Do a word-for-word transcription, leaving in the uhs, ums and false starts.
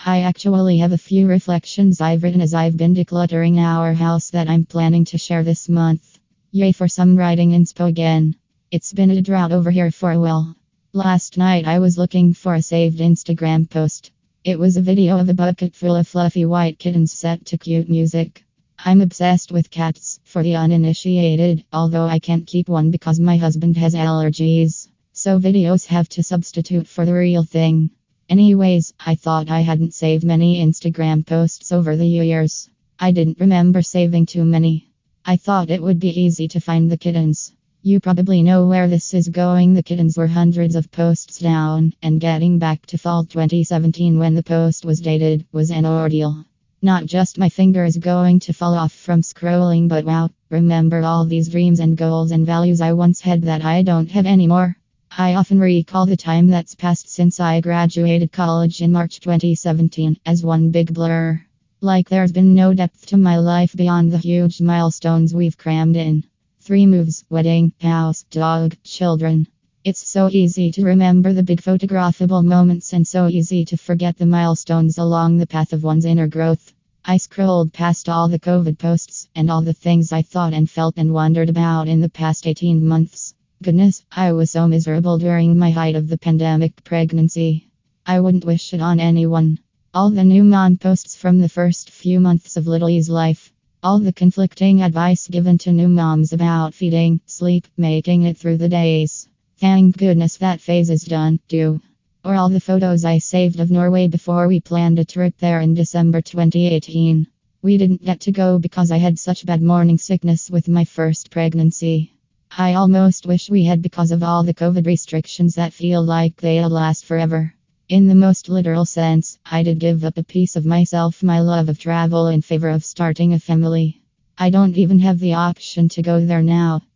I actually have a few reflections I've written as I've been decluttering our house that I'm planning to share this month. Yay for some writing inspo again. It's been a drought over here for a while. Last night I was looking for a saved Instagram post. It was a video of a bucket full of fluffy white kittens set to cute music. I'm obsessed with cats, for the uninitiated, although I can't keep one because my husband has allergies. So videos have to substitute for the real thing. Anyways, I thought I hadn't saved many Instagram posts over the years. I didn't remember saving too many. I thought it would be easy to find the kittens. You probably know where this is going. The kittens were hundreds of posts down, and getting back to fall twenty seventeen when the post was dated was an ordeal. Not just my fingers going to fall off from scrolling, but wow, remember all these dreams and goals and values I once had that I don't have anymore. I often recall the time that's passed since I graduated college in March twenty seventeen as one big blur. Like there's been no depth to my life beyond the huge milestones we've crammed in. Three moves, wedding, house, dog, children. It's so easy to remember the big photographable moments and so easy to forget the milestones along the path of one's inner growth. I scrolled past all the COVID posts and all the things I thought and felt and wondered about in the past eighteen months. Goodness, I was so miserable during my height of the pandemic pregnancy. I wouldn't wish it on anyone. All the new mom posts from the first few months of Little's life. All the conflicting advice given to new moms about feeding, sleep, making it through the days. Thank goodness that phase is done, too. Or all the photos I saved of Norway before we planned a trip there in December twenty eighteen. We didn't get to go because I had such bad morning sickness with my first pregnancy. I almost wish we had because of all the COVID restrictions that feel like they'll last forever. In the most literal sense, I did give up a piece of myself, my love of travel, in favor of starting a family. I don't even have the option to go there now.